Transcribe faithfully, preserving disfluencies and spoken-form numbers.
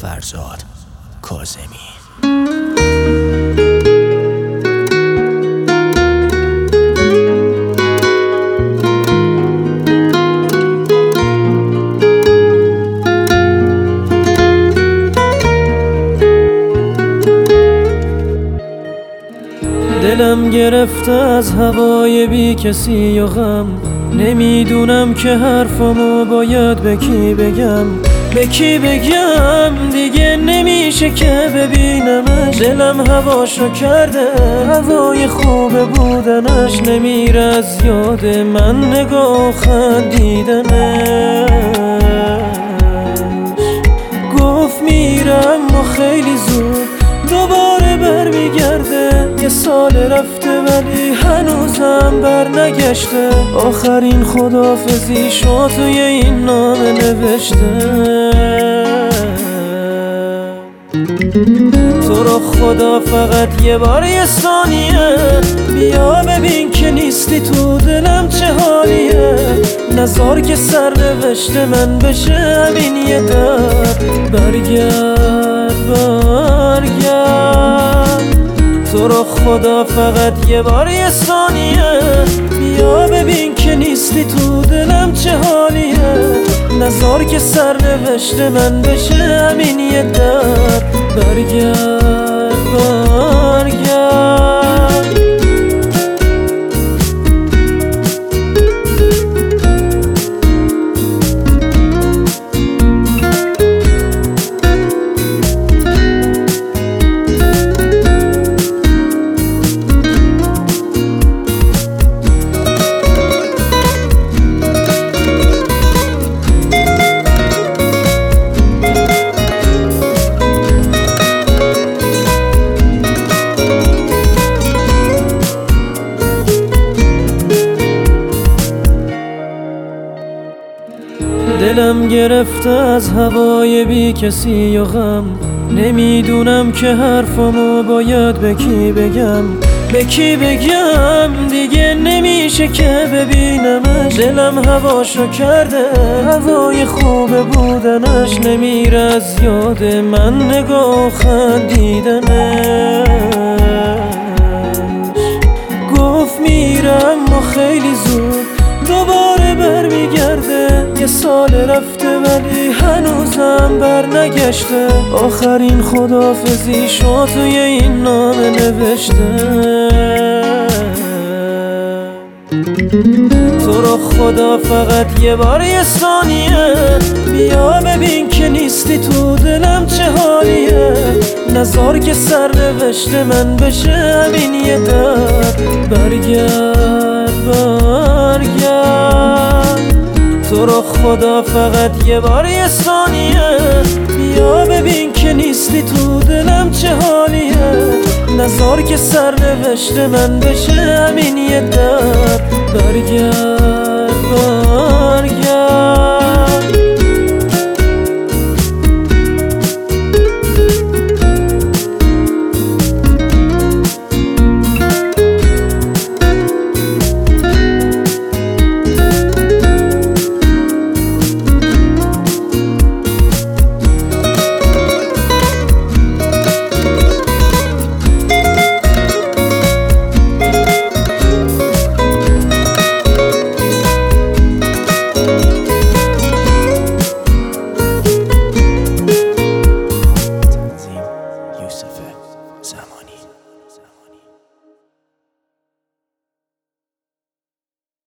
فرزاد کاظمی. دلم گرفته از هوای بی کسی و غم، نمیدونم که حرفمو باید به کی بگم، به کی بگم. دیگه نمیشه که ببینمش، دلم هواشو کرده هوای خوب بودنش، نمیره از یاد من نگاه خندیدنش. گفت میرم و خیلی زود دوباره برمیگرده، یه سال رفته ولی هنوزم بر نگشته. آخرین خداحافظی شد توی این نامه نوشته، تو رو خدا فقط یه بار یه ثانیه بیا ببین که نیستی تو دلم چه حالیه. نزار که سرنوشت من بشه همین یه درد، برگرد برگرد. تو رو خدا فقط یه بار یه ثانیه بیا ببین که نیستی تو دلم چه حالیه. نزار که سرنوشت من بشه همین یه درد، برگرد برگرد. دلم گرفته از هوای بی کسی و غم، نمیدونم که حرفمو باید به کی بگم، به کی بگم. دیگه نمیشه که ببینمش، دلم هواشو کرده هوای خوب بودنش، نمیره از یاد من نگاه خندیدنش. گفت میرم و خیلی زود دوباره برمیگرده، یه سال رفته ولی هنوزم بر نگشته. آخرین خداحافظی شد توی این نامه نوشته، تو رو خدا فقط یه بار یه ثانیه بیا ببین که نیستی تو دلم چه حالیه. نزار که سرنوشت من بشه همین یه درد، برگرد برگرد. تو رو خدا فقط یه بار یه ثانیه بیا ببین که نیستی تو دلم چه حالیه. نزار که سرنوشت من بشه همین یه درد، برگرد